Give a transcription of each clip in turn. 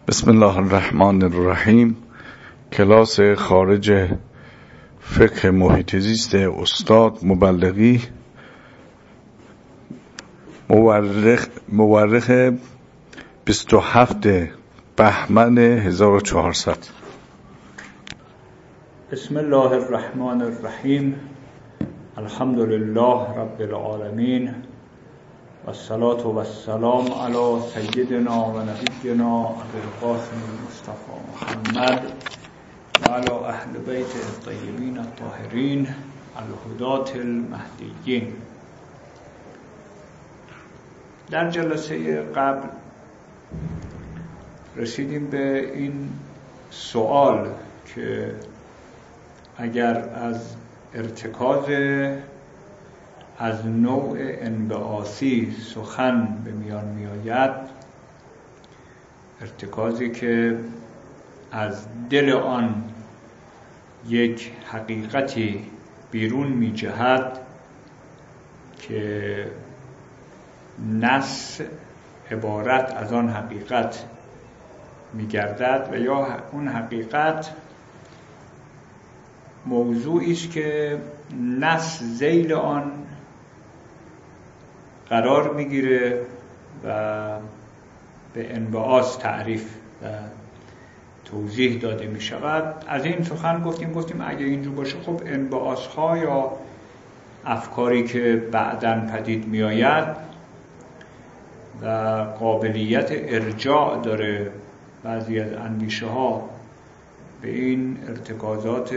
بسم الله الرحمن الرحیم. کلاس خارج فقه محیط زیست استاد مبلغی، مورخ 27 بهمن 1400. بسم الله الرحمن الرحیم. الحمد لله رب العالمین و الصلاة و السلام علی سیدنا و نبینا ابی القاسم المصطفى محمد و علی اهل بیت الطیبین الطاهرین الهداة المهدیین. در جلسه قبل رسیدیم به این سوال که اگر از ارتکاز از نوع انبعاثی سخن به میان می آید، ارتکازی که از دل آن یک حقیقتی بیرون می جهد که نص عبارت از آن حقیقت می گردد و یا اون حقیقت موضوعی است که نص ذیل آن قرار میگیره و به انبعاث تعریف و توضیح داده می شود. از این سخن گفتیم اگه اینجور باشه خب انبعاث ها یا افکاری که بعداً پدید می آید و قابلیت ارجاع داره بعضی از اندیشه ها به این ارتکازات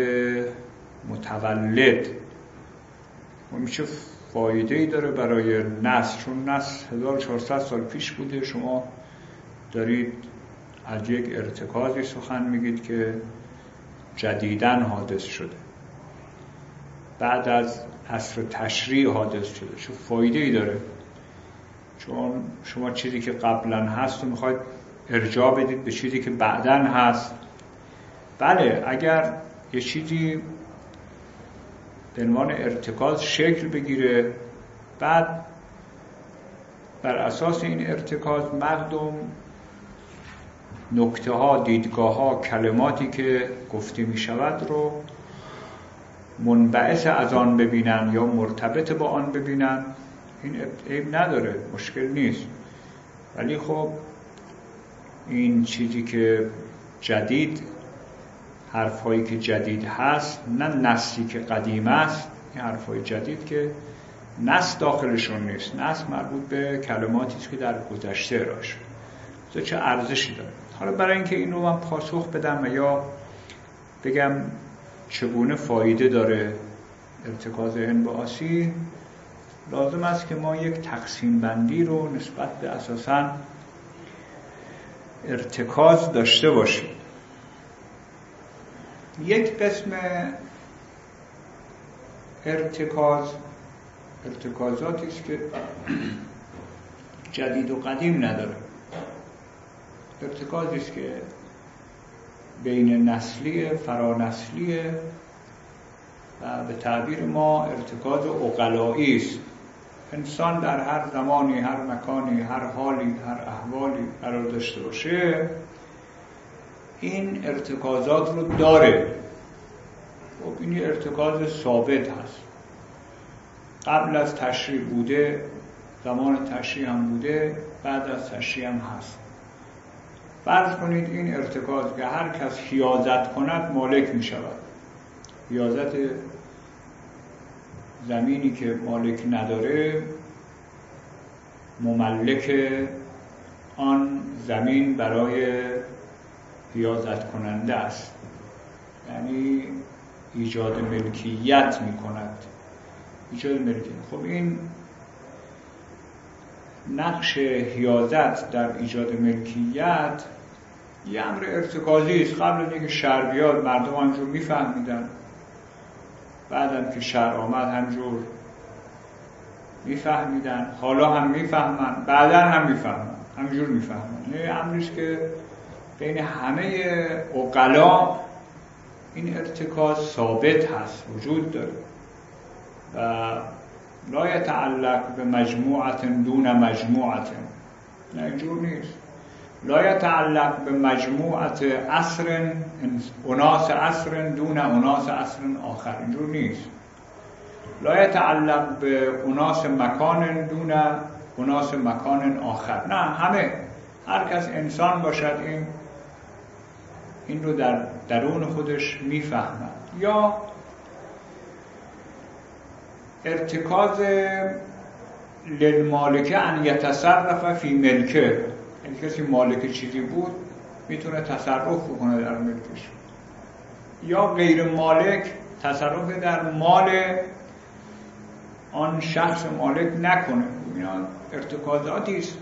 متولد و میشه فایده‌ای داره برای نص، چون نص 1400 سال پیش بوده. شما دارید از یک ارتکازی سخن میگید که جدیداً حادث شده، بعد از عصر تشریع حادث شده. چون فایده‌ای داره، چون شما چیزی که قبلاً هست و میخواید ارجاع بدید به چیزی که بعداً هست. بله، اگر یه چیزی به عنوان ارتکاز شکل بگیره، بعد بر اساس این ارتکاز مردم نکته ها، دیدگاه ها، کلماتی که گفته می شود رو منبعث از آن ببینن یا مرتبط با آن ببینن، این عیب نداره، مشکل نیست. ولی خب این چیزی که جدید، حرفایی که جدید هست، نه نصی که قدیم است، این حرفای جدید که نص داخلشون نیست، نص مربوط به کلماتی است که در گذشته ارائه شده، چه ارزشی داره. حالا برای اینکه این رو من پاسخ بدم و یا بگم چگونه فایده داره ارتکاز انبعاثی، لازم است که ما یک تقسیم بندی رو نسبت به اساساً ارتکاز داشته باشیم. یک قسم ارتکازاتی است که جدید و قدیم نداره، ارتکازی است که بین نسلیه، فرانسلیه و به تعبیر ما ارتکاز عقلایی است. انسان در هر زمانی، هر مکانی، هر حالی، هر احوالی قرار داشته باشه، این ارتکازات رو داره. خب این ارتکاز ثابت هست، قبل از تشریع بوده، زمان تشریع هم بوده، بعد از تشریع هم هست. فرض کنید این ارتکاز که هر کس حیازت کند مالک می شود. حیازت زمینی که مالک نداره، مملک آن زمین برای حیازت کننده است، یعنی ایجاد ملکیت می کند. ایجاد ملکیت. خب این نقش حیازت در ایجاد ملکیت یه امر ارتکازی است. قبل از اینکه شرع بیاد مردم همجور میفهمیدن، بعدم که شرع آمد همجور میفهمیدن، حالا هم میفهمن، بعدا هم میفهمن، همجور میفهمن. یه امری است که بین همه عقلا این ارتکاز ثابت هست، وجود داره و لا یتعلق به مجموعة دون مجموعة. نه اینجور نیست. لا یتعلق به مجموعت عصر اناس عصر دون اناس عصر آخر، اینجور نیست. لا یتعلق به اناس مکان دون اناس مکان آخر، نه، همه، هر کس انسان باشد این رو در درون خودش میفهمد. یا ارتکاز للمالک ان یتصرف فی ملکه، یعنی کسی مالک چیزی بود میتونه تصرف بکنه در ملکش، یا غیر مالک تصرف در مال آن شخص مالک نکنه. اینا ارتکازاتی است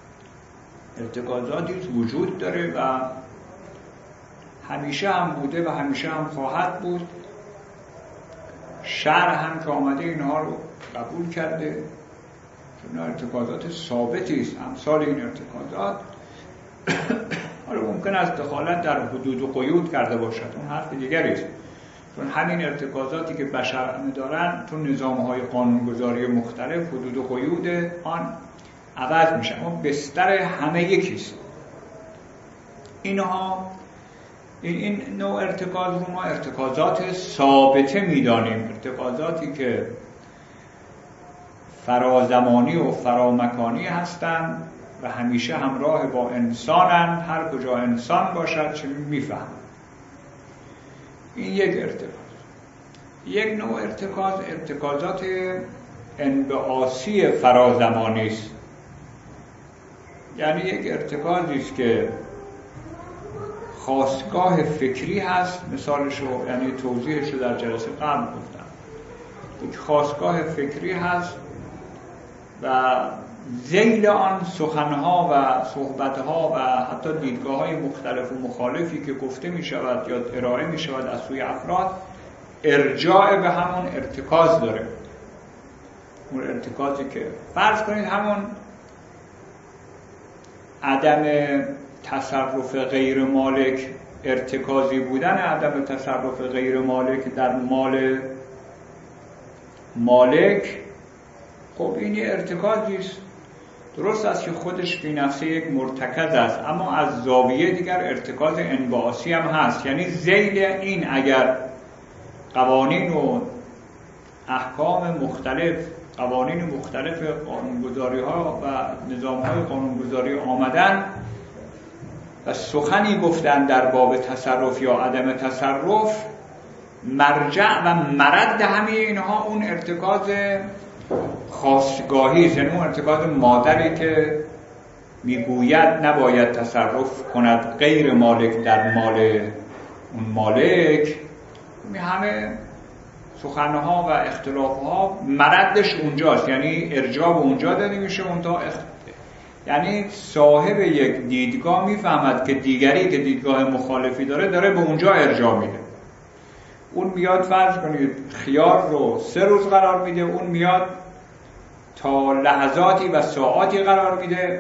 وجود داره و همیشه هم بوده و همیشه هم خواهد بود. شرع هم که آمده اینها رو قبول کرده، چون ارتکازات ثابتی است. امثال این ارتکازات حالا ممکن است دخالت در حدود و قیود کرده باشد، اون حرف دیگری است، چون همین ارتکازاتی که بشر دارن تو نظام‌های قانونگذاری مختلف حدود و قیود آن عوض میشه، اما بستر همه یکیست. اینها این نوع ارتکاز رو ما ارتکازات ثابته میدانیم، ارتکازاتی که فرازمانی و فرامکانی هستند و همیشه همراه با انسانن، هر کجا انسان باشد چه میفهم. این یک ارتکاز. یک نوع ارتکازات انبعاثی فرازمانی است، یعنی یک ارتکازی است که خاستگاه فکری هست. مثالشو یعنی توضیحشو در جلسه قبل گفتم. یک خاستگاه فکری هست و ذیل آن سخنها و صحبتها و حتی دیدگاه‌های مختلف و مخالفی که گفته می شود یا ارائه می شود از سوی افراد ارجاع به همون ارتکاز داره. اون ارتکازی که فرض کنید همون عدم تصرف غیر مالک ارتکازی بودن، عدم تصرف غیر مالک در مال مالک، خب این یه ارتکازی است. درست است که خودش فی نفسه یک مرتکز است، اما از زاویه دیگر ارتکاز انبعاثی هم هست. یعنی ذیل این اگر قوانین و احکام مختلف، قوانین مختلف قانونگذاری ها و نظام های قانونگذاری آمدن و سخنی گفتن در باب تصرف یا عدم تصرف، مرجع و مرد همه اینها اون ارتکاز خاصگاهی است، یعنی اون ارتکاز مادری که میگوید نباید تصرف کند غیر مالک در مال اون مالک. همه سخنها و اختلافها مردش اونجاست، یعنی ارجاع به اونجا داده میشه. یعنی صاحب یک دیدگاه میفهمد که دیگری که دیدگاه مخالفی داره به اونجا ارجاع میده. اون میاد فرض کنید خیار رو 3 روز قرار میده، اون میاد تا لحظاتی و ساعاتی قرار میده.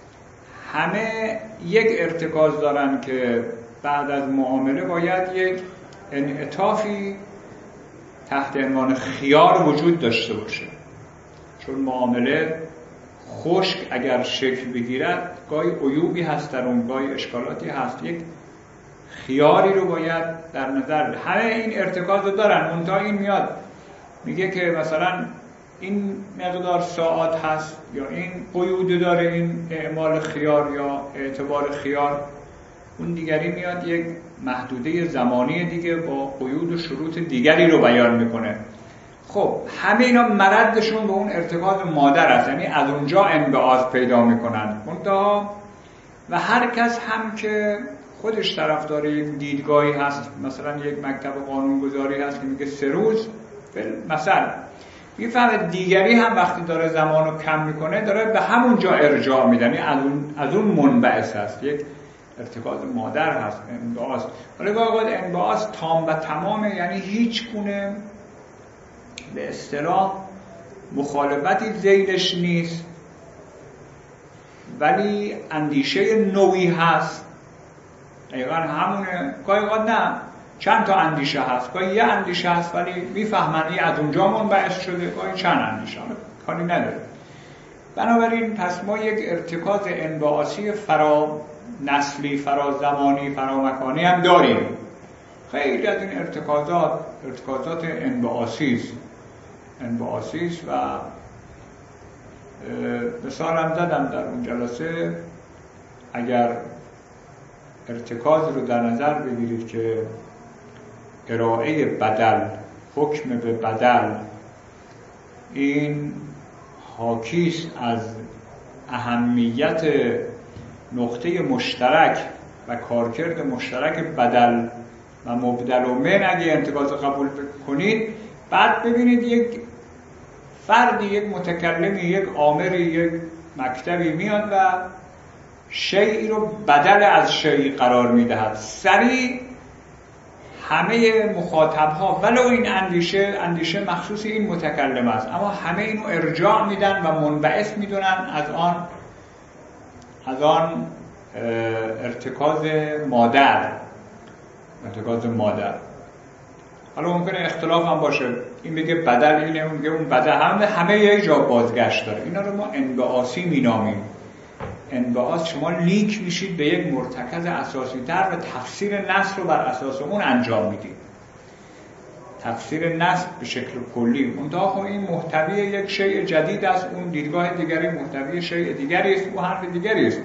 همه یک ارتکاز دارن که بعد از معامله باید یک انعطافی تحت عنوان خیار وجود داشته باشه، چون معامله خشک اگر شکل بگیرد گاهی عیوبی هست در اون، گاهی اشکالاتی هست. یک خیاری رو باید در نظر. همه این ارتکاز رو دارن. منتها این میاد میگه که مثلا این مقدار ساعات هست یا این قیود داره، این اعمال خیار یا اعتبار خیار. اون دیگری میاد یک محدوده زمانی دیگه با قیود و شروط دیگری رو بیان میکنه. خب همه اینا مردشون به اون ارتکاز مادر است، یعنی از اونجا انبعاث پیدا میکنن. منتها و هر کس هم که خودش طرفدار یک دیدگاهی هست، مثلا یک مکتب قانونگذاری هست که میگه 3 روز مثلا، میفهمه دیگری هم وقتی داره زمانو کم میکنه داره به همون جا ارجاع میده، یعنی از اون منبعث هست، یک ارتکاز مادر هست، انبعاث. ولی گاهی انبعاث تام و تمامه، یعنی هیچ گونه به اصطلاح مخالفتی ذیلش نیست، ولی اندیشه نوعی هست. دقیقا همونه. گاهی نه، چند تا اندیشه هست، گاهی یه اندیشه هست ولی میفهمن این از اونجا منبعث شده، گاهی چند اندیشه، کاری نداره. بنابراین پس ما یک ارتکاز انبعاثی فرا نسلی، فرازمانی، فرامکانی هم داریم. خیلی از این ارتکازات انبعاثی است و مثال هم زدم در اون جلسه. اگر ارتکاز رو در نظر بگیرید که ارائه بدل، حکم به بدل، این حاکیست از اهمیت نقطه مشترک و کارکرد مشترک بدل و مبدل و من، اگه ارتکاز قبول کنید، بعد ببینید یک فردی، یک متکلمی، یک آمری، یک مکتبی میاد و شیئی رو بدل از شیئی قرار میدهد. سریع همه مخاطبها، ولو این اندیشه مخصوص این متکلم است، اما همه اینو ارجاع میدن و منبعث میدونن از آن ارتکاز مادر. حالا ممکنه اختلاف هم باشه، این بگه بدل اینه، اون بگه اون بدل، همه یه جا بازگشت داره. اینا رو ما انبعاثی مینامیم. انبعاث، شما لیک میشید به یک مرتکز اساسی تر و تفسیر نص رو بر اساس اون انجام میدید. تفسیر نص به شکل کلی، منتها این محتوی یک شیء جدید است، اون دیدگاه دیگری محتوی شیء دیگری است، اون حرف دیگری است.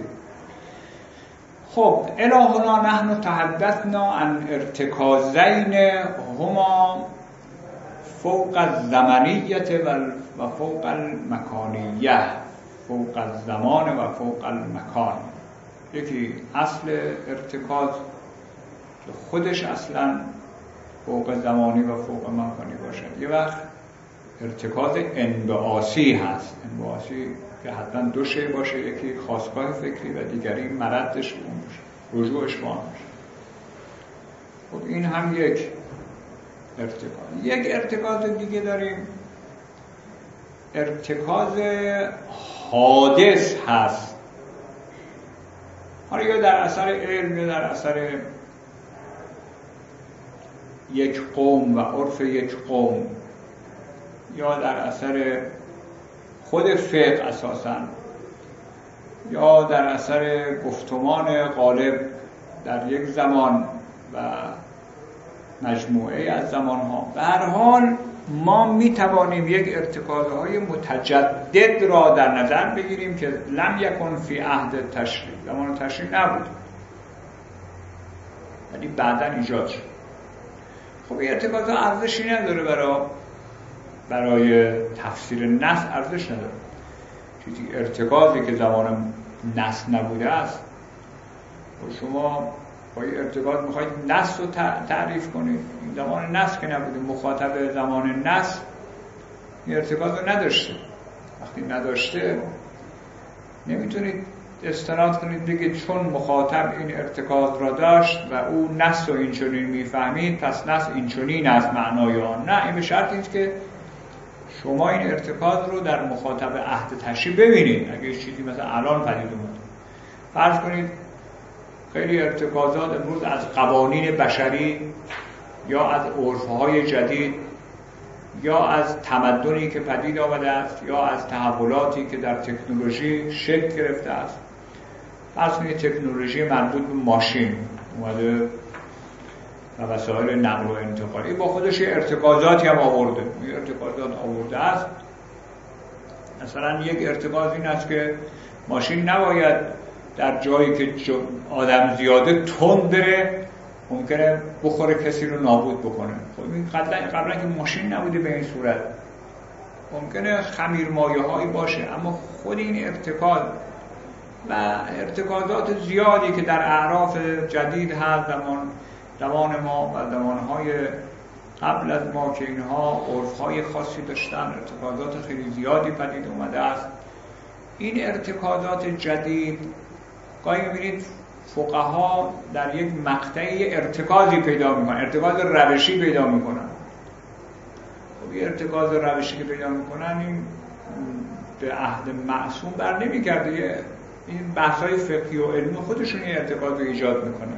خب الهنا نحن تحدثنا عن ارتکازین هما فوق الزمنیت و فوق المکانیه، فوق الزمان و فوق المکان. یکی اصل ارتکاز که خودش اصلا فوق زمانی و فوق مکانی باشد، یه وقت ارتکاز انبعاثی هست. انبعاثی که حتما دو شی باشه، یکی خاستگاه فکری و دیگری مردش اون باشه، رجوعش به آن باشه. خب این هم یک ارتکاز. یک ارتکاز دیگه داریم، ارتکاز حادث هست، حالا یا در اثر علم یا در اثر یک قوم و عرف یک قوم، یا در اثر خود فقه اساساً، یا در اثر گفتمان غالب در یک زمان و مجموعه از زمانها. به هر حال ما می توانیم یک ارتکازهای متجدد را در نظر بگیریم که لم یکن فی عهد تشریع، زمان تشریع نبود ولی بعداً ایجاد شد. خب این ارتکازها ارزشی نداره برای تفسیر نص، ارزش نداره. چیزی ارتکازی که زمان نص نبوده است و شما با این ارتکاز میخواید نص رو تعریف کنید، این زمان نص که نبوده، مخاطب زمان نص این ارتکاز رو نداشته. وقتی نداشته نمیتونید استناد کنید بگید چون مخاطب این ارتکاز را داشت و او نص رو اینچنین میفهمید پس نص اینچنین از معنای آن. نه، این به شرط است که شما این ارتکاز رو در مخاطب عهد تشریع ببینید. اگه چیزی مثلا الان پدید اومد، فرض کنید خیلی ارتکازات امروز از قوانین بشری یا از عرفهای جدید یا از تمدنی که پدید آمده است یا از تحولاتی که در تکنولوژی شکل گرفته است. فرض کنید تکنولوژی مربوط به ماشین اومده و وسایل نقل و انتقالی با خودش ارتکازاتی هم آورده. این ارتکازات آورده است. مثلا یک ارتکاز این است که ماشین نباید در جایی که آدم زیاده تند بره، ممکنه بخوره کسی رو نابود بکنه. خب این قبلا که ماشین نبوده به این صورت، ممکنه خمیرمایه هایی باشه، اما خود این ارتکاز و ارتکازات زیادی که در اعراف جدید هست، زمان ما و زمانهای قبل از ما که اینها عرفهای خاصی داشتن، ارتکازات خیلی زیادی پدید اومده است. این ارتکازات جدید گاهی می‌بینید فقها در یک مقطعی ارتکازی پیدا میکنن، ارتکاز روشی پیدا میکنن. خب این ارتکاز روشی که پیدا میکنن این به عهد معصوم بر نمیگرده. این بحث‌های فقهی و علمی خودشون این ارتکاز رو ایجاد میکنن.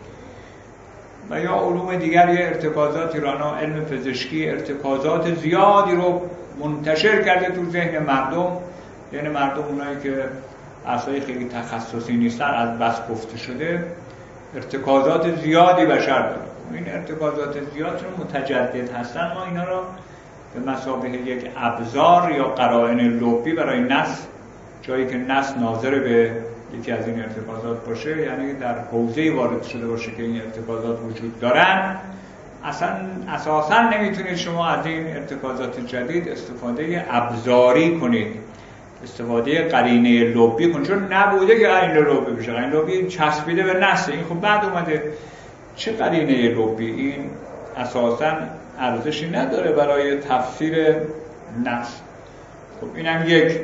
و یا علوم دیگر یه ارتکازاتی رانا، علم پزشکی ارتکازات زیادی رو منتشر کرده تو ذهن مردم. یعنی مردم اونایی که بحث‌های خیلی تخصصی نیستن، از بس گفته شده، ارتکازات زیادی بشر داره. این ارتکازات زیاد چون متجدد هستن، ما اینا رو به مثابه یک ابزار یا قرائن لبی برای نص، جایی که نص ناظر به یکی از این ارتکازات باشه، یعنی در حوزه‌ای وارد شده باشه که این ارتکازات وجود دارن، اساساً نمیتونید شما از این ارتکازات جدید استفاده ابزاری کنید، استفاده قرینه لبی کنید، چون نبوده که قرینه لبی بشه. قرینه لبی چسبیده به نص، این خب بعد اومده. چه قرینه لبی؟ این اساساً ارزشی نداره برای تفسیر نص. خب اینم یک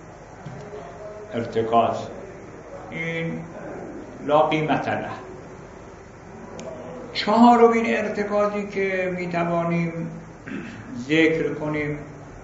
ارتکاز، این لا قیمت له. چهارمین ارتکازی که میتوانیم ذکر کنیم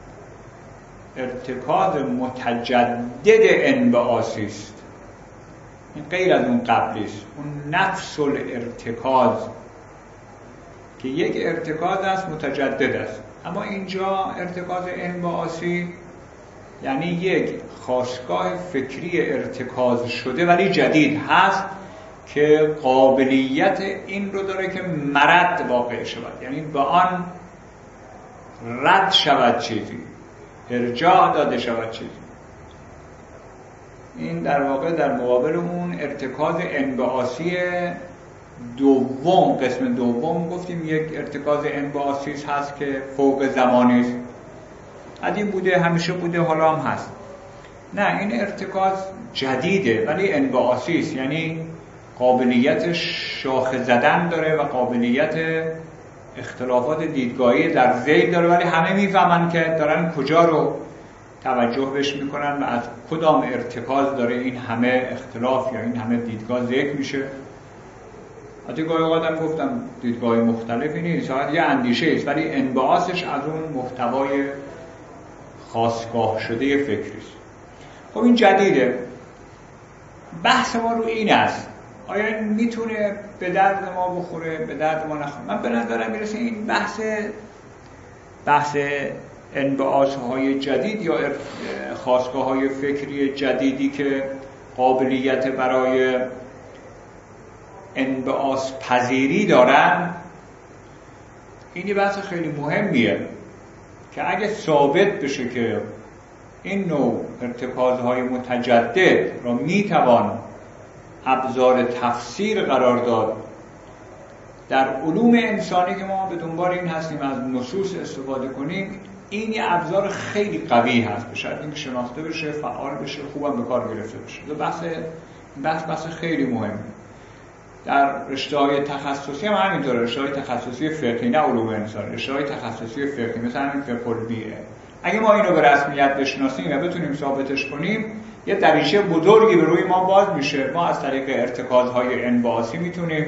ارتکاز متجدد انبعاثی است. این غیر از اون قبلی است، اون نفس الارتکاز که یک ارتکاز است، متجدد است. اما اینجا ارتکاز انبعاثی یعنی یک خاستگاه فکری ارتکاز شده ولی جدید هست که قابلیت این رو داره که مرد واقع شود، یعنی به آن رد شود چیزی، ارجاع داده شود چیزی. این در واقع در مقابل اون ارتکاز انبعاثی دوم، قسم دوم گفتیم یک ارتکاز انبعاثی هست که فوق زمانی است. قدیم بوده، همیشه بوده، حالا هم هست. نه، این ارتکاز جدیده ولی انبعاثی است، یعنی قابلیت شاخه زدن داره و قابلیت اختلافات دیدگاهی در ذیل داره، ولی همه میفهمن که دارن کجا رو توجه بهش میکنن و از کدام ارتکاز داره این همه اختلاف یا این همه دیدگاه ذکر میشه. حتی گاهی اوقات هم گفتم دیدگاه مختلفی نیست، شاید یه اندیشه است ولی انبعاثش از اون محتوای خاستگاه شده فکری است. خب این جدیده. بحث ما رو این است، آیا این میتونه به درد ما بخوره، به درد ما نخوره؟ من به نظرم میرسه این بحث انبعاث‌های جدید یا خاستگاه‌های فکری جدیدی که قابلیت برای انبعاث پذیری دارن، این بحث خیلی مهمیه که اگه ثابت بشه که این نوع ارتکازهای متجدد را میتوان ابزار تفسیر قرار داد در علوم انسانی که ما به دنبال این هستیم از نصوص استفاده کنیم، این یه ابزار خیلی قوی هست، بشه این شناخته بشه، فعال بشه، خوبم به کار گرفته بشه. بحث خیلی مهمه. در رشته‌های تخصصی هم همینطوره، رشته‌های تخصصی فقهی، نه علوم انسانی، رشته‌های تخصصی فقهی مثل همین فقه البیئه، اگه ما اینو به رسمیت بشناسیم و بتونیم ثابتش کنیم، یه دریچه بزرگی به روی ما باز میشه. ما از طریق ارتکازهای انبعاثی میتونیم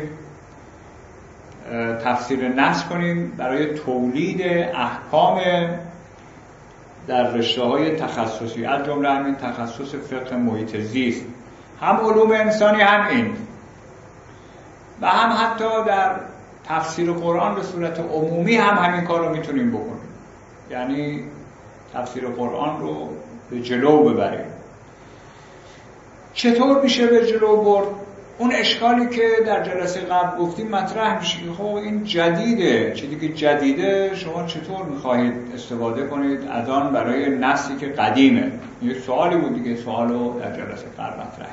تفسیر نص کنیم برای تولید احکام در رشته‌های تخصصی، از جمله همین تخصص فقه محیط زیست، هم علوم انسانی هم این، و هم حتی در تفسیر قرآن به صورت عمومی هم همین کار رو میتونیم بکنیم، یعنی تفسیر قرآن رو به جلو ببریم. چطور میشه به جلو برد؟ اون اشکالی که در جلسه قبل گفتیم مطرح میشه که خب این جدیده، چیزی که جدیده شما چطور میخواهید استفاده کنید از آن برای نسلی که قدیمه؟ یک سوالی بود دیگه، سوالو در جلسه قبل مطرح.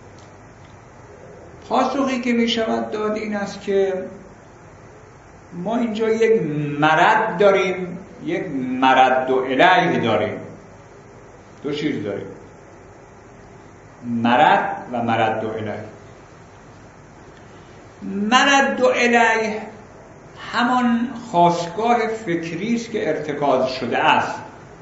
پاسخی که میشود داد این است که ما اینجا یک مرد داریم، یک مرد و الیه داریم، دو چیز داریم، مرد و مرد و الیه. مرد و الیه همان خاستگاه فکری است که ارتکاز شده است،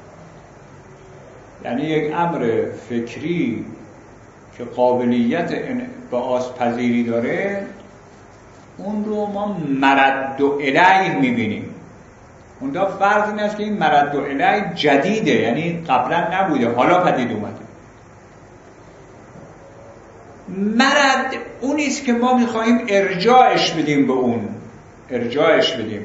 یعنی یک امر فکری که قابلیت انبعاث پذیری داره، اون رو ما مرد و الیه میبینیم. اونجا فرض این است که این مرد و الیه جدیده، یعنی قبلا نبوده، حالا پدید اومده. مرد اونی است که ما میخواییم ارجاعش بدیم به اون، ارجاعش بدیم.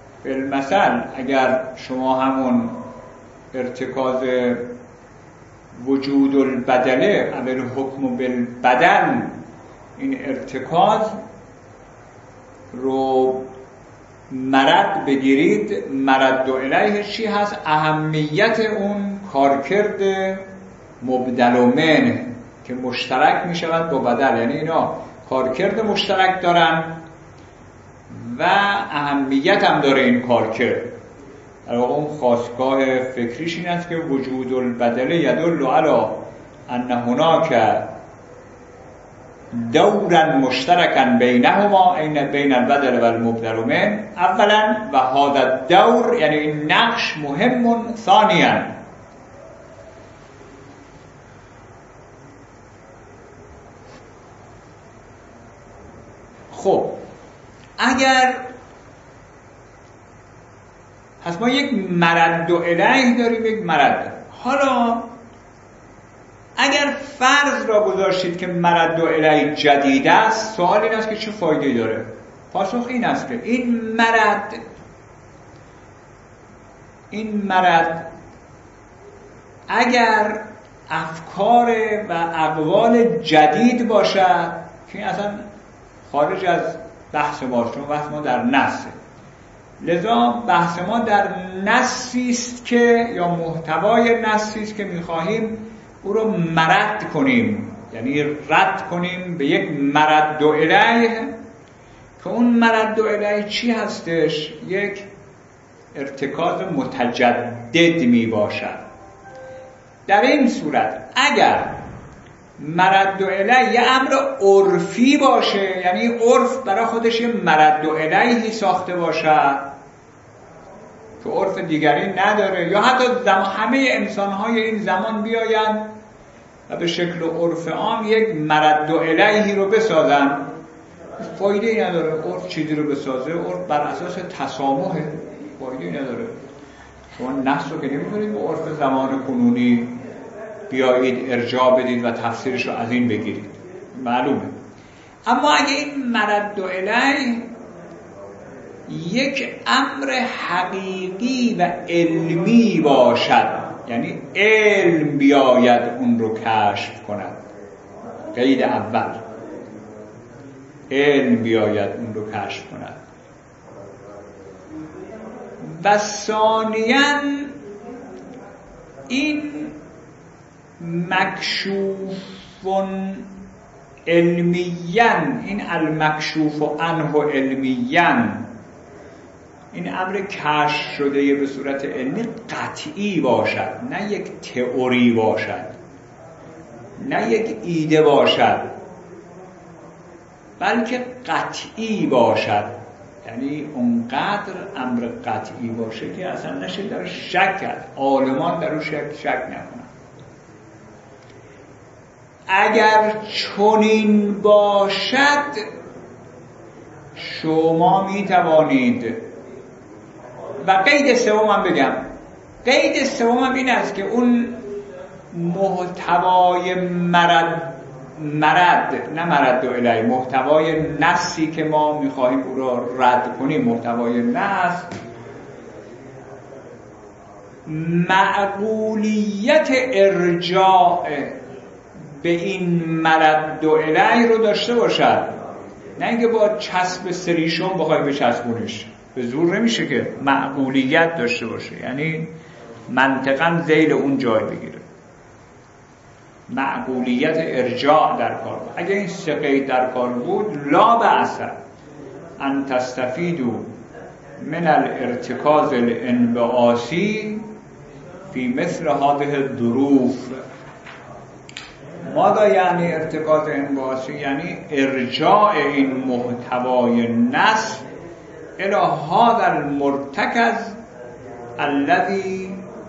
بالمثل اگر شما همون ارتکاز وجود البدله اول حکم بالبدل، این ارتکاز رو مرد بگیرید. مرد الیه چی هست؟ اهمیت اون کارکرد مبدل و من که مشترک می شود با بدل، یعنی اینا کارکرد مشترک دارن و اهمیت هم داره این کارکرد. در واقع اون خاستگاه فکریش این است که وجود البدل یدل علی ان هناک دورا مشترکا بینهما، بین البدل و المبدل من اولا، و هذا الدور یعنی این نقش مهم ثانیا. خب اگر پس ما یک مرد و الیه داریم، یک مرد. حالا اگر فرض را گذاشتید که مرد و الیه جدید است، سوال این است که چه فایده‌ای داره؟ پاسخ این است که این مرد اگر افکار و اقوال جدید باشد که این اصلا خارج از بحث ما، چون بحث ما در نصه، لذا بحث ما در نصی است که یا محتوای نصی است که می‌خواهیم او رو مرد کنیم، یعنی رد کنیم به یک مرد و الیه که اون مرد و الیه چی هستش؟ یک ارتکاز متجدد می باشد. در این صورت اگر مرد و الیه یه امر عرفی باشه، یعنی عرف برای خودش یه مرد و الیهی ساخته باشد که عرف دیگری نداره، یا حتی همه انسان‌های این زمان بیاین و به شکل عرف عام یک مرد و الیهی رو بسازن، فایده‌ای نداره. عرف چیزی رو بسازه، عرف بر اساس تسامحه، فایده‌ای نداره. شما نص رو که نمی‌تونید به عرف زمان کنونی بیایید ارجاع بدید و تفسیرش رو از این بگیرید، معلومه. اما اگه این مرد و الیه یک امر حقیقی و علمی باشد، یعنی علم بیاید اون رو کشف کند، قید اول علم بیاید اون رو کشف کند، و ثانیاً این مکشوف علمیاً، این المکشوف عنه علمیاً، این امر کشف شده به صورت علمی قطعی باشد، نه یک تئوری باشد، نه یک ایده باشد، بلکه قطعی باشد. یعنی اونقدر امر قطعی باشه که اصلا نشه در شک کرد، عالمان در اون شک نکنن. اگر چنین باشد شما می توانید، و قید سوم هم بگم، قید سوم هم این است که اون محتوای مرد نه مرد و الیه، محتوای نصی که ما میخواهیم او را رد کنیم، محتوای نص معقولیت ارجاع به این مرد و الیه رو داشته باشد، نه اینکه با چسب سریشون بخوای به چسبونش، به زور نمیشه که. معقولیت داشته باشه، یعنی منطقاً ذیل اون جای بگیره. معقولیت ارجاع در کار بود. اگه این سه قید در کار بود، لا بأس ان تستفیدوا من الارتکاز الانبعاثی فی مثل هذه الظروف. ماذا یعنی ارتکاز انبعاثی؟ یعنی ارجاع این محتوای نص الى هذا المرتکز الذي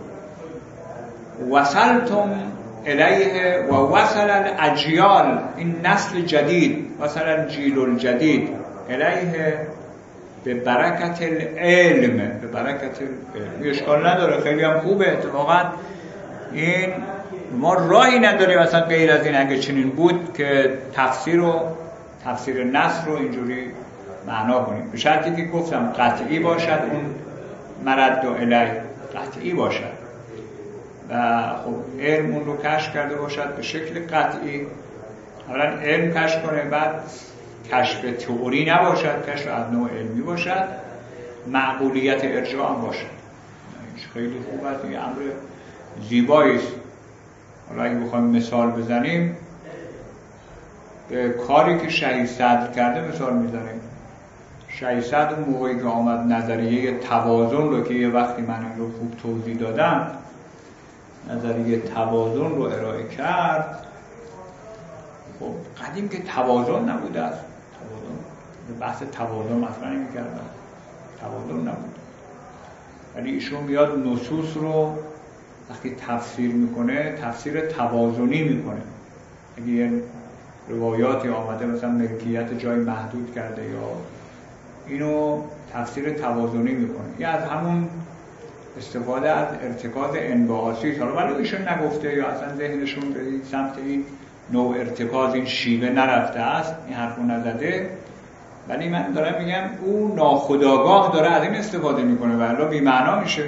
وصلتم الیه و وصل الاجیال، این نسل جدید، وصل الجیل الجدید الیه به برکت العلم، به برکت العلم. اشکال نداره، خیلی هم خوبه. اتفاقا این ما راهی نداریم اصلا غیر از این، اگه چنین بود که تفسیر نص رو اینجوری معنا کنیم، به شرطی که گفتم قطعی باشد، اون مرد و الیه قطعی باشد. و خب علم اون رو کشف کرده باشد به شکل قطعی، اولا علم کشف کنه، بعد کشف تئوری نباشد، کشف از نوع علمی باشد، معقولیت ارجاع هم باشد. خیلی خوب است، این امر زیبایی است. حالا اگه بخوایم مثال بزنیم به کاری که شهید صدر کرده مثال میزنیم. شهید صدر اون موقعی که آمد نظریه توازن رو که یه وقتی من این رو خوب توضیح دادم، نظریه توازن رو ارائه کرد، خب قدیم که توازن نبوده است، توازن بحث توازن مطرح نمی‌کردن، توازن نبوده، ولی ایشون میاد نصوص رو وقتی تفسیر میکنه تفسیر توازنی میکنه. اگه یه روایاتی آمده مثلا ملکیت جای محدود کرده یا اینو تفسیر توازنی میکنه، یا از همون استفاده از ارتکاز انبعاثی. حالا ولی ایشون نگفته یا اصلا ذهنشون به این سمت این نوع ارتکاز این شیوه نرفته است، این حرفو نزده، ولی من دارم میگم او ناخودآگاه داره از این استفاده میکنه و الا بی معنا میشه.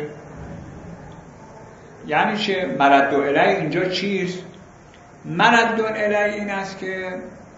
یعنی چه؟ مرد الیه اینجا چیست؟ مرد الیه این است که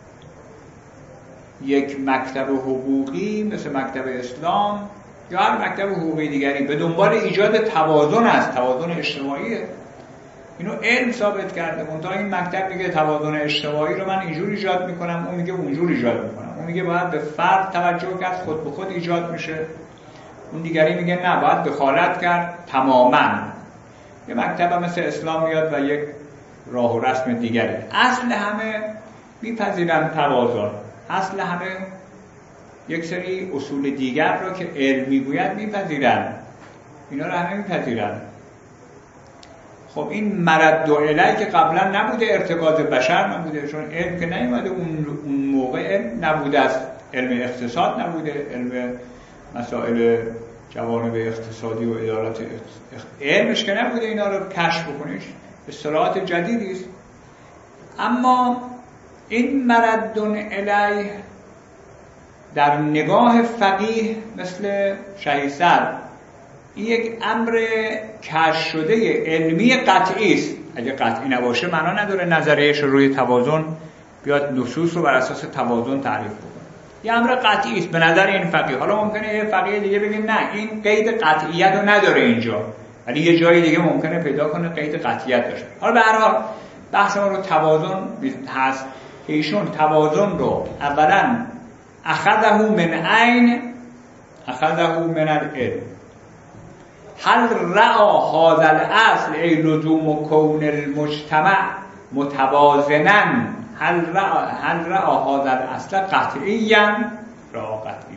یک مکتب حقوقی مثل مکتب اسلام یا هر مکتب حقوقی دیگری به دنبال ایجاد توازن است، توازن اجتماعیه. اینو علم ثابت کرده. منتها این مکتب میگه توازن اجتماعی رو من اینجور ایجاد میکنم، اون میگه اونجور ایجاد میکنم، اون میگه باید به فرد توجه کرد خود به خود ایجاد میشه، اون دیگری میگه نه باید دخالت کرد تماما. یه مکتب مثل اسلام میاد و یک راه و رسم دیگری. اصل همه میپذیرن توازن، اصل همه یک سری اصول دیگر رو که علم میگوید میپذیرن، اینا رو همه میپذیرن. خب این مرد الیه که قبلا نبوده، ارتکاز بشر نبوده، چون علم که نیومده اون موقع علم نبوده است، علم اقتصاد نبوده، علم مسائل جوانب اقتصادی و ادارات علمش که نبوده اینا رو کشف بکنیش، اصطلاحات جدیدی است. اما این مرد الیه در نگاه فقیه مثل شهید صدر این یک امر کشف شده علمی قطعی است. اگه قطعی نباشه معنا نداره نظریه‌اش روی توازن بیاد نصوص رو بر اساس توازن تعریف بکنه. یه امر قطعی است به نظر این فقیه. حالا ممکنه یه فقیه دیگه بگه نه این قید قطعیت رو نداره اینجا، ولی یه جای دیگه ممکنه پیدا کنه قید قطعیت داشته. حالا به هر حال بحث ما رو توازن هست که ایشون توازن رو اولا اخذه من عین، اخذه من العلم. هل رأى هذا الاصل ای لزوم کون المجتمع متوازنا، هل رأى هذا الاصل قطعیا، رأى قطعی.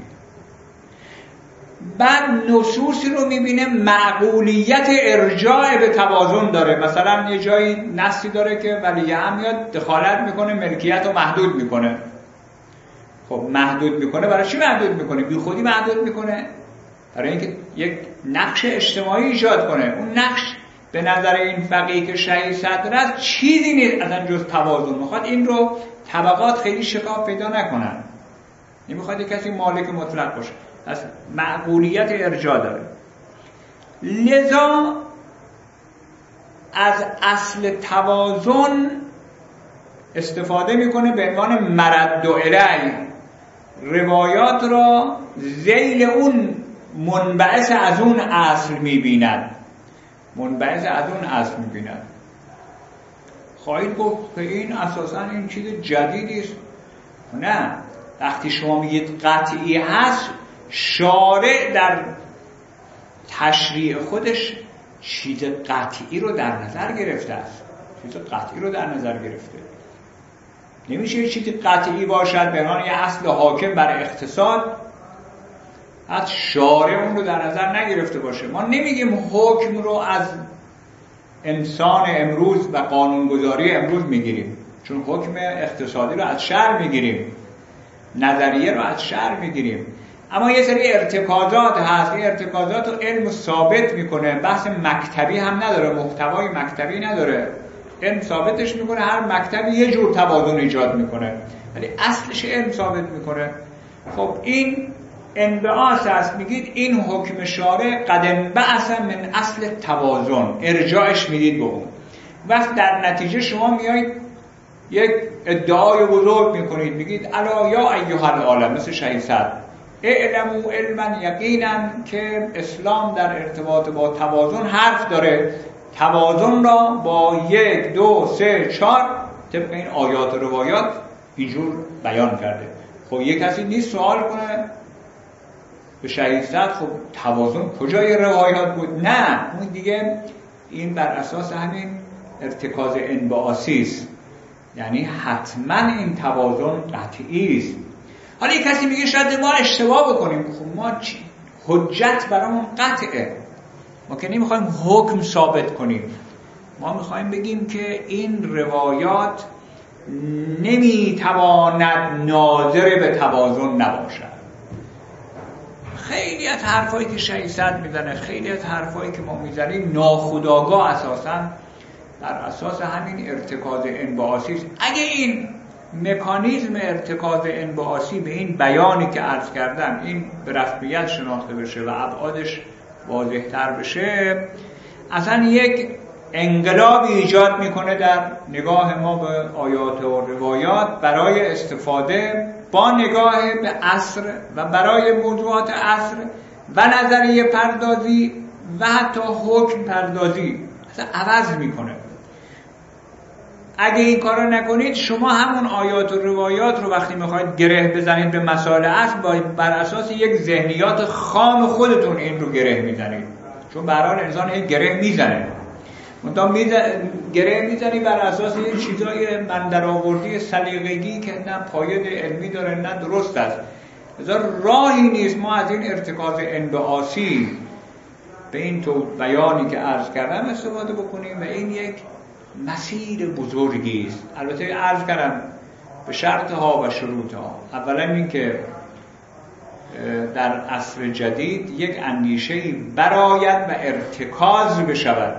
بعد نصوصی رو میبینه معقولیت ارجاع به توازن داره. مثلا یه جایی نصی داره که ولی هم میاد دخالت میکنه ملکیت رو محدود میکنه. خب محدود میکنه، برای چی محدود میکنه؟ بی خودی محدود میکنه برای اینکه یک نقش اجتماعی ایجاد کنه. اون نقش به نظر این فقیه که شهید صدر است چیزی نیست اصلا جز توازن. میخواد این رو طبقات خیلی شکاف پیدا نکنن، نمیخواد یک کسی مالک مطلق باشه، پس معقولیت ارجاع داره. لذا از اصل توازن استفاده میکنه به عنوان مرد الیه، روایات را ذیل اون منبعث از اون اصل میبیند، منبعث از اون اصل میبیند. خواهید گفت که این اساساً این چیز جدیدی است. نه، وقتی شما میگید قطعی هست، شارع در تشریع خودش چیز قطعی رو در نظر گرفته است، چیز قطعی رو در نظر گرفته. نمیشه چیزی قطعی باشد به عنوان یه اصل حاکم بر اقتصاد از شارع اون رو در نظر نگرفته باشه. ما نمیگیم حکم رو از انسان امروز و قانونگذاری امروز میگیریم، چون حکم اقتصادی رو از شرع میگیریم، نظریه رو از شرع میگیریم. اما یه سری ارتکازات هست، این ارتکازات رو علم ثابت میکنه، بحث مکتبی هم نداره، محتوای مکتبی نداره، علم ثابتش میکنه. هر مکتبی یه جور توازن ایجاد میکنه ولی اصلش علم ثابت میکنه. خب این انبعاث است، میگید این حکم شارع قد انبعث من اصل توازن، ارجاعش میدید به اون. وقت در نتیجه شما میایید یک ادعای بزرگ میکنید، میگید الا یا ایها العالم، مثل شهید صدر، اعلموا علما یقینا که اسلام در ارتباط با توازن حرف داره، توازن را با 1 2 3 4 طبق این آیات و روایات اینجور بیان کرده. خب یک کسی نیست سوال کنه به شهید صدر خب توازن کجای روایات بود؟ نه، اون دیگه این بر اساس همین ارتکاز انبعاثی است، یعنی حتما این توازن قطعی است. حالا یک کسی میگه شاید ما اشتباه بکنیم. خب ما حجت برامون قطعه، ما که نمیخوایم حکم ثابت کنیم، ما میخوایم بگیم که این روایات نمیتواند ناظر به توازن نباشد. خیلی از حرفایی که شهید صدر میزنه، خیلی از حرفایی که ما میزنیم ناخودآگاه اساساً بر اساس همین ارتکاز انبعاثی است. اگه این مکانیزم ارتکاز انبعاثی به این بیانی که عرض کردم این به رسمیت شناخته بشه و ابعادش واضح‌تر بشه، اصلا یک انقلابی ایجاد میکنه در نگاه ما به آیات و روایات برای استفاده با نگاه به عصر و برای موضوعات عصر و نظریه پردازی و حتی حکم پردازی اصلا عوض میکنه. اگه این کارو نکنید شما همون آیات و روایات رو وقتی میخواید گره بزنید به مسائل اصل بر اساس یک ذهنیات خام خودتون این رو گره میزنید، چون به هر حال انسان یک گره میزنه، گره میزنی بر اساس یک چیزای من درآوردی سلیقگی که نه پایه علمی داره نه درست است. لذا راهی نیست ما از این ارتکاز انبعاثی به این تو بیانی که عرض کردم استفاده بکنیم و این یک مسیر بزرگی است. البته عرض کردم به شرطها و شروطها. اولا این که در عصر جدید یک اندیشه‌ای براید و ارتکاز بشود.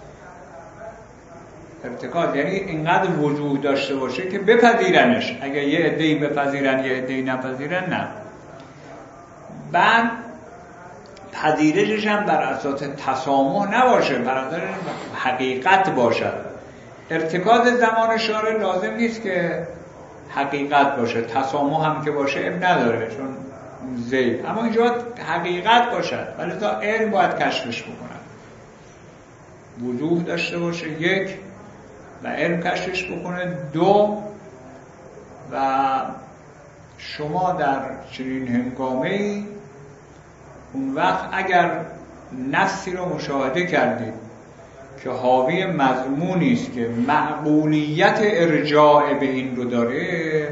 ارتکاز یعنی اینقدر وجود داشته باشه که بپذیرنش. اگر یه عده‌ای بپذیرن یه عده‌ای نپذیرن نه. بعد پذیرشش هم بر اساس تسامح نباشه، بر اساس حقیقت باشد. ارتکاز زمان شارع لازم نیست که حقیقت باشه، تسامح هم که باشه اب نداره چون زید، اما اینجا حقیقت باشد ولی تا علم باید کشفش بکنه، وضوح داشته باشه یک و علم کشفش بکنه دو. و شما در چنین هنگامه‌ای اون وقت اگر نصی رو مشاهده کردید که حاوی مضمونی است که معقولیت ارجاع به این رو داره،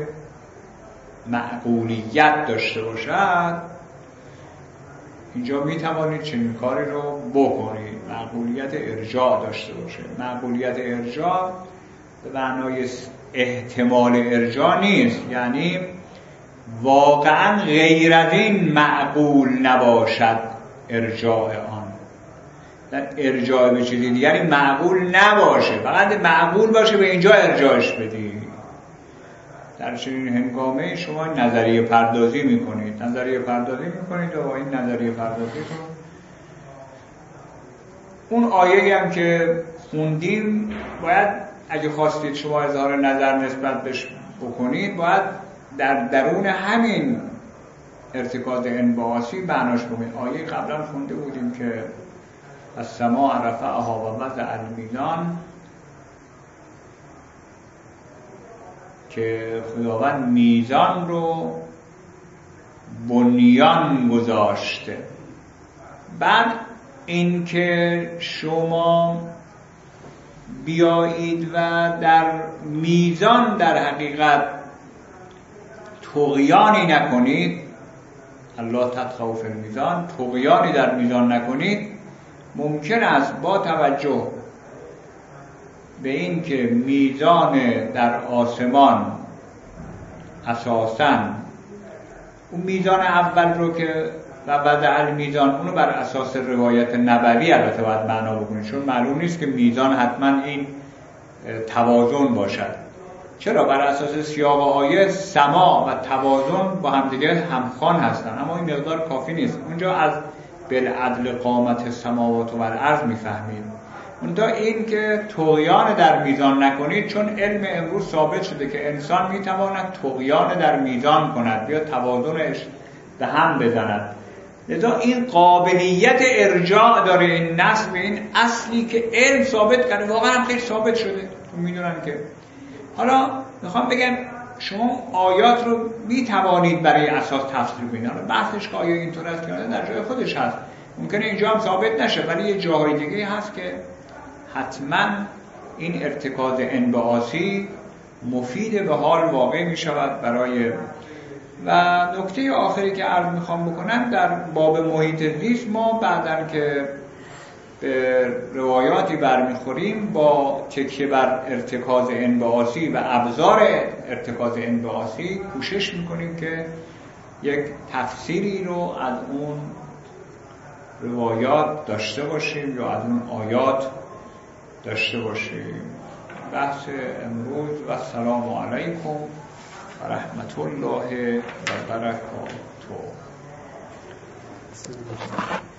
معقولیت داشته باشد، اینجا می توانید چنین کاری رو بکنید. معقولیت ارجاع داشته باشه. معقولیت ارجاع به معنای احتمال ارجاع نیست، یعنی واقعا غیر از این معقول نباشد ارجاع آن. در ارجاع به چیزی دیگری معقول نباشه، فقط معقول باشه به اینجا ارجاعش بدید. در چنین هنگامه شما نظریه پردازی میکنید و این نظریه پردازی رو اون آیه‌ای هم که خوندیم باید اگه خواستید شما اظهار نظر نسبت بهش بکنید باید در درون همین ارتکاز انبعاثی معناش بکنید. آیه قبلا خونده بودیم که السماء رفعها و وضع المیزان، که خداوند میزان رو بنیان گذاشته. بعد این که شما بیایید و در میزان در حقیقت طغیانی نکنید، الله تطغوا فی المیزان، طغیانی در میزان نکنید، ممکن است با توجه به این که میزان در آسمان اساساً اون میزان اول رو که و وضع المیزان اونو بر اساس روایت نبوی البته باید معنا بکنید، چون معلوم نیست که میزان حتما این توازن باشد. چرا؟ بر اساس سیاق آیه سما و توازن با همدیگه همخوان هستن، اما این مقدار کافی نیست. اونجا از بالعدل قامت السماوات و الارض میفهمید. اونجا این که طغیان در میزان نکنید، چون علم امروز ثابت شده که انسان میتواند طغیان در میزان کند یا توازنش به هم بزند. لذا این قابلیت ارجاع داره این نص به این اصلی که علم ثابت کرده، واقعا هم خیلی ثابت شده، میدونن که. حالا میخوام بگم شما آیات رو میتوانید برای اساس تفسیر کنید. حالا بحثش که آیا اینطور است یا نه در جای خودش هست، ممکنه اینجا هم ثابت نشه، ولی یه جاهای دیگه هست که حتما این ارتکاز انبعاثی مفید به حال واقع می شود برای. و نکته آخری که عرض میخوام بکنم در باب محیط زیست، ما بعدن که به روایاتی برمیخوریم با تکیه بر ارتکاز انبعاثی و ابزار ارتکاز انبعاثی کوشش میکنیم که یک تفسیری رو از اون روایات داشته باشیم یا از اون آیات داشته باشیم. بحث امروز و السلام علیکم و رحمت الله و برکاته.